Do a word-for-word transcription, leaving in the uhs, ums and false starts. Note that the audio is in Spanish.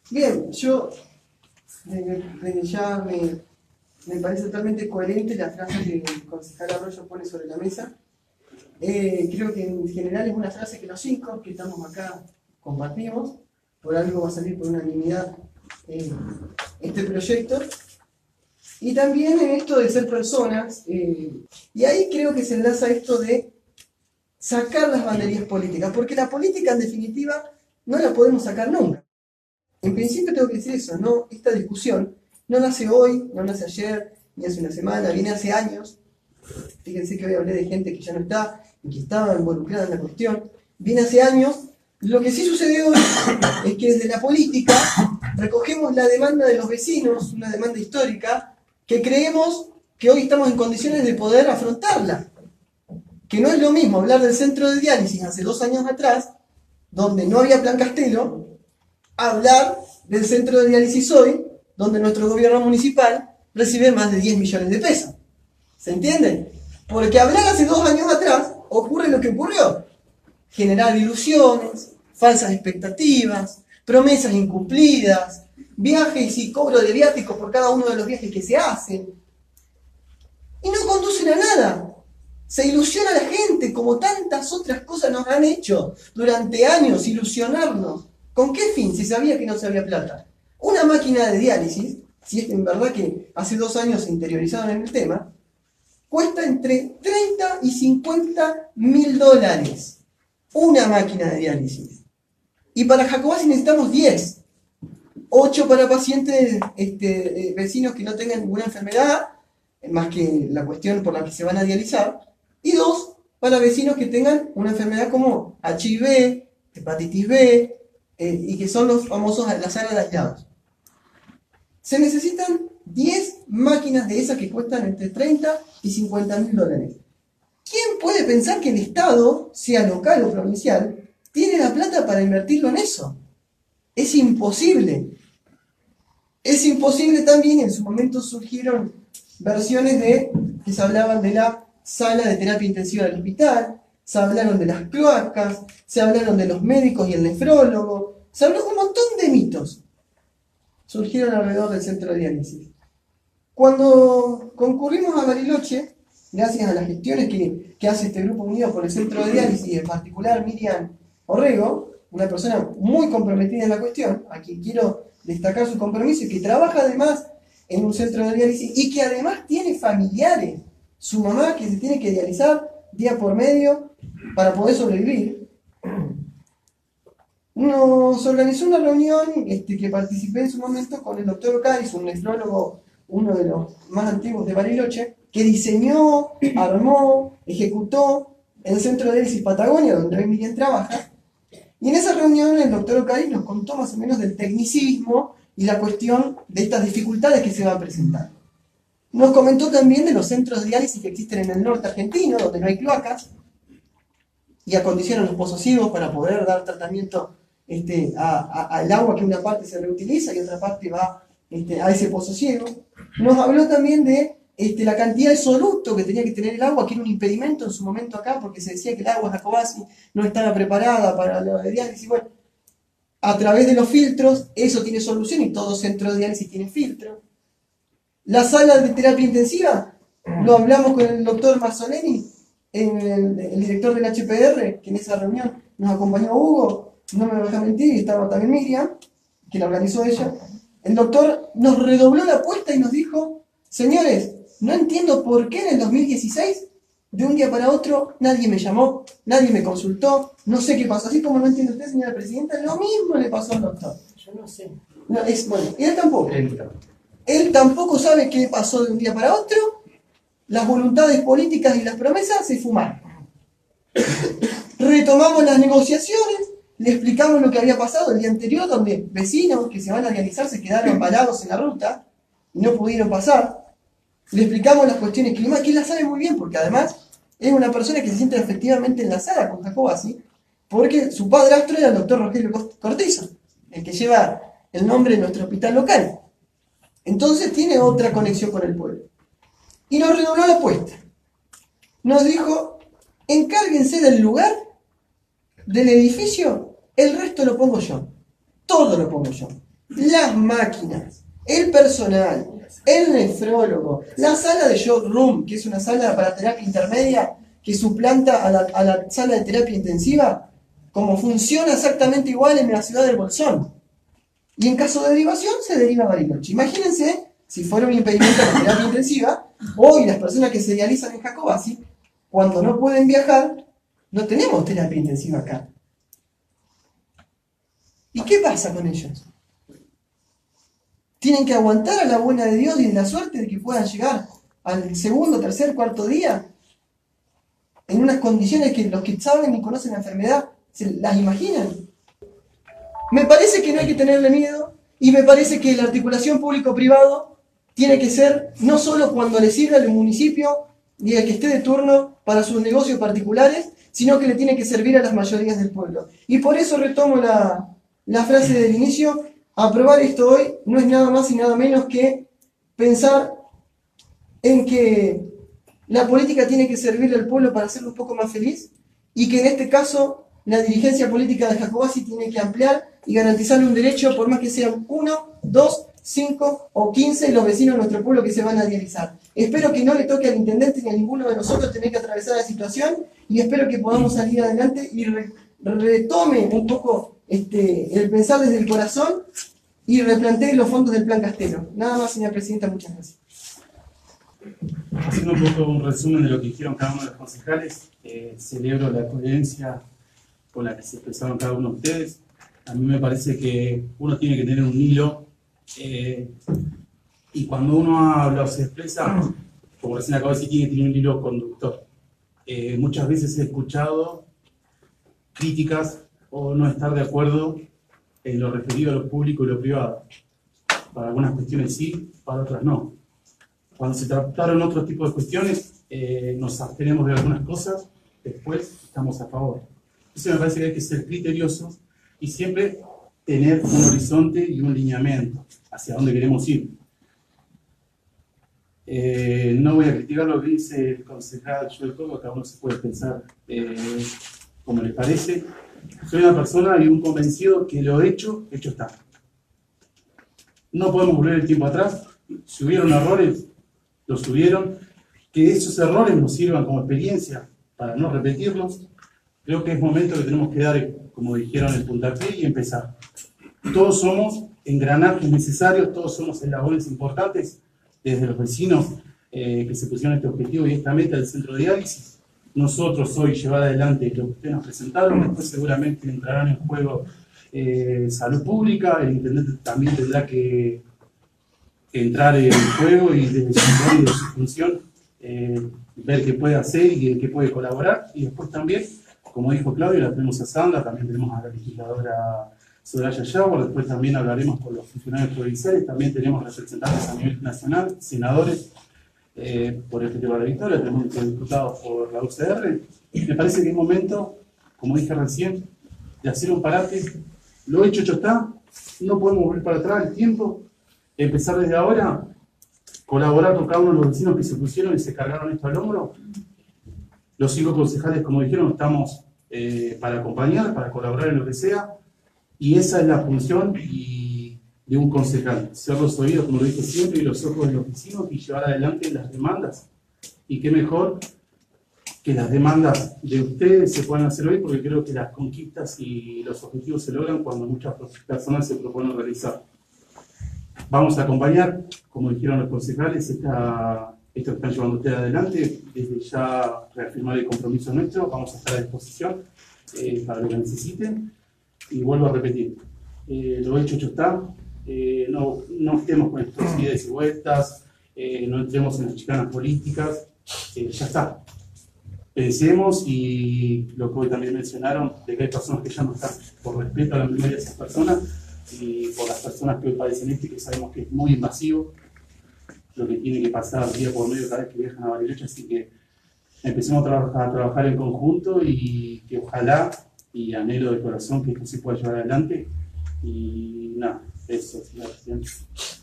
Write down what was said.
Bien, yo desde, desde ya me, me parece totalmente coherente la frase que el concejal Arroyo pone sobre la mesa. Eh, creo que en general es una frase que los cinco que estamos acá compartimos. Por algo va a salir por unanimidad eh, este proyecto. Y también en esto de ser personas, eh, y ahí creo que se enlaza esto de sacar las banderías políticas, porque la política en definitiva no la podemos sacar nunca. En principio tengo que decir eso, no, esta discusión no nace hoy, no nace ayer, ni hace una semana, viene hace años. Fíjense que hoy hablé de gente que ya no está y que estaba involucrada en la cuestión. Viene hace años. Lo que sí sucede hoy es que desde la política recogemos la demanda de los vecinos, una demanda histórica, que creemos que hoy estamos en condiciones de poder afrontarla. Que no es lo mismo hablar del centro de diálisis hace dos años atrás, donde no había Plan Castelo, hablar del centro de diálisis hoy, donde nuestro gobierno municipal recibe más de diez millones de pesos. ¿Se entiende? Porque hablar hace dos años atrás ocurre lo que ocurrió. Generar ilusiones, falsas expectativas, promesas incumplidas, viajes y cobro de viáticos por cada uno de los viajes que se hacen. Y no conducen a nada. Se ilusiona a la gente, como tantas otras cosas nos han hecho durante años, ilusionarnos. ¿Con qué fin? Si sabía que no se había plata. Una máquina de diálisis, si es en verdad que hace dos años se interiorizaron en el tema, cuesta entre treinta y cincuenta mil dólares. Una máquina de diálisis. Y para Jacobasi necesitamos diez. ocho para pacientes este, vecinos que no tengan ninguna enfermedad, más que la cuestión por la que se van a dializar. Y dos para vecinos que tengan una enfermedad como H I V, hepatitis B, eh, y que son los famosos la saga de aislados. Se necesitan diez máquinas de esas que cuestan entre treinta y cincuenta mil dólares. ¿Quién puede pensar que el Estado, sea local o provincial, tiene la plata para invertirlo en eso? Es imposible. Es imposible también, en su momento surgieron versiones de que se hablaban de la sala de terapia intensiva del hospital, se hablaron de las cloacas, se hablaron de los médicos y el nefrólogo, se habló de un montón de mitos. Surgieron alrededor del centro de diálisis. Cuando concurrimos a Bariloche, gracias a las gestiones que, que hace este grupo unido por el centro de diálisis, en particular Miriam Orrego, una persona muy comprometida en la cuestión, a quien quiero destacar su compromiso y que trabaja además en un centro de diálisis y que además tiene familiares, su mamá que se tiene que dializar día por medio para poder sobrevivir. Nos organizó una reunión este, que participé en su momento con el doctor Ocariz, un nefrólogo, uno de los más antiguos de Bariloche, que diseñó, armó, ejecutó el centro de diálisis Patagonia, donde hoy Miriam trabaja. Y en esa reunión el doctor Ocariz nos contó más o menos del tecnicismo y la cuestión de estas dificultades que se van a presentar. Nos comentó también de los centros de diálisis que existen en el norte argentino, donde no hay cloacas, y acondicionan los pozos ciegos para poder dar tratamiento este, a, a, al agua, que una parte se reutiliza y otra parte va este, a ese pozo ciego. Nos habló también de este, la cantidad de soluto que tenía que tener el agua, que era un impedimento en su momento acá, porque se decía que el agua de Jacobasi no estaba preparada para la diálisis. Bueno, a través de los filtros, eso tiene solución y todo centro de diálisis tiene filtro. La sala de terapia intensiva, lo hablamos con el doctor Mazzoleni, el, el director del H P R, que en esa reunión nos acompañó Hugo, no me deja mentir, y estaba también Miriam, que la organizó ella. El doctor nos redobló la apuesta y nos dijo: señores, no entiendo por qué en el dos mil dieciséis, de un día para otro, nadie me llamó, nadie me consultó, no sé qué pasó. Así como no entiende usted, señora presidenta, lo mismo le pasó al doctor. Yo no sé. No, es, bueno, y él tampoco. Él tampoco sabe qué pasó de un día para otro. Las voluntades políticas y las promesas se fumaron. Retomamos las negociaciones, le explicamos lo que había pasado el día anterior, donde vecinos que se van a realizar se quedaron parados en la ruta y no pudieron pasar. Le explicamos las cuestiones climáticas, que él las sabe muy bien, porque además es una persona que se siente efectivamente enlazada con Jacobasi, porque su padrastro era el doctor Rogelio Cortizo, el que lleva el nombre de nuestro hospital local. Entonces tiene otra conexión con el pueblo. Y nos redobló la apuesta. Nos dijo: encárguense del lugar, del edificio, el resto lo pongo yo. Todo lo pongo yo. las máquinas, el personal, el nefrólogo, la sala de shock room, que es una sala para terapia intermedia que suplanta a la, a la sala de terapia intensiva, como funciona exactamente igual en la ciudad del Bolsón. Y en caso de derivación se deriva a Bariloche. Imagínense si fuera un impedimento de terapia intensiva, hoy las personas que se dializan en Jacobacci, cuando no pueden viajar, no tenemos terapia intensiva acá. ¿Y qué pasa con ellos? Tienen que aguantar a la buena de Dios y de la suerte de que puedan llegar al segundo, tercer, cuarto día en unas condiciones que los que saben y conocen la enfermedad se las imaginan. Me parece que no hay que tenerle miedo y me parece que la articulación público-privado tiene que ser no solo cuando le sirve al municipio y al que esté de turno para sus negocios particulares, sino que le tiene que servir a las mayorías del pueblo. Y por eso retomo la, la frase del inicio: aprobar esto hoy no es nada más y nada menos que pensar en que la política tiene que servirle al pueblo para hacerlo un poco más feliz y que en este caso la dirigencia política de Jacobacci tiene que ampliar y garantizarle un derecho, por más que sean uno, dos, cinco o quince los vecinos de nuestro pueblo que se van a dializar. Espero que no le toque al intendente ni a ninguno de nosotros tener que atravesar la situación y espero que podamos salir adelante y re retome un poco este, el pensar desde el corazón y replantee los fondos del Plan Castelo. Nada más, señora presidenta, muchas gracias. Haciendo un poco un resumen de lo que dijeron cada uno de los concejales, eh, celebro la coherencia con la que se expresaron cada uno de ustedes. A mí me parece que uno tiene que tener un hilo, eh, y cuando uno habla o se expresa, como recién acabo de decir, tiene que tener un hilo conductor. Eh, muchas veces he escuchado críticas o no estar de acuerdo en lo referido a lo público y lo privado. Para algunas cuestiones sí, para otras no. Cuando se trataron otros tipos de cuestiones, eh, nos abstenemos de algunas cosas, después estamos a favor. Eso me parece que hay que ser criteriosos y siempre tener un horizonte y un lineamiento hacia dónde queremos ir. Eh, no voy a criticar lo que dice el concejal Joel Coco, cada uno se puede pensar eh, como le parece. Soy una persona y un convencido que lo hecho, hecho está. No podemos volver el tiempo atrás. Si hubieron errores, los hubieron. Que esos errores nos sirvan como experiencia para no repetirlos. Creo que es momento que tenemos que dar, como dijeron, el puntapié y empezar. Todos somos engranajes necesarios, todos somos eslabones importantes, desde los vecinos eh, que se pusieron este objetivo y esta meta del centro de diálisis. Nosotros hoy llevar adelante lo que ustedes nos presentaron, después seguramente entrarán en juego eh, salud pública, el intendente también tendrá que entrar en juego y desde su rol y de su función eh, ver qué puede hacer y qué puede colaborar, y después también, como dijo Claudio, la tenemos a Sandra, también tenemos a la legisladora Soraya Yawar, después también hablaremos con los funcionarios provinciales, también tenemos representantes a nivel nacional, senadores eh, por el Festival de la Victoria, tenemos diputados por la U C R. Me parece que es momento, como dije recién, de hacer un parate. Lo hecho, hecho está, no podemos volver para atrás el tiempo, empezar desde ahora, colaborar con cada uno de los vecinos que se pusieron y se cargaron esto al hombro. Los cinco concejales, como dijeron, estamos eh, para acompañar, para colaborar en lo que sea, y esa es la función y de un concejal, ser los oídos, como lo dije siempre, y los ojos de los vecinos y llevar adelante las demandas. Y qué mejor que las demandas de ustedes se puedan hacer hoy, porque creo que las conquistas y los objetivos se logran cuando muchas personas se proponen realizar. Vamos a acompañar, como dijeron los concejales, esta, esto que están llevando ustedes adelante, desde ya reafirmar el compromiso nuestro, vamos a estar a disposición eh, para lo que necesiten. Y vuelvo a repetir, eh, lo hecho, hecho está, eh, no, no estemos con estos ideas y vueltas, eh, no entremos en las chicanas políticas, eh, ya está. Pensemos, y lo que hoy también mencionaron, de que hay personas que ya no están, por respeto a la memoria de esas personas y por las personas que hoy padecen esto y que sabemos que es muy invasivo lo que tiene que pasar día por medio cada vez que viajan a Bariloche, así que empecemos a trabajar, a trabajar en conjunto y que ojalá, y anhelo de corazón, que esto se pueda llevar adelante. Y nada, eso, señora presidenta.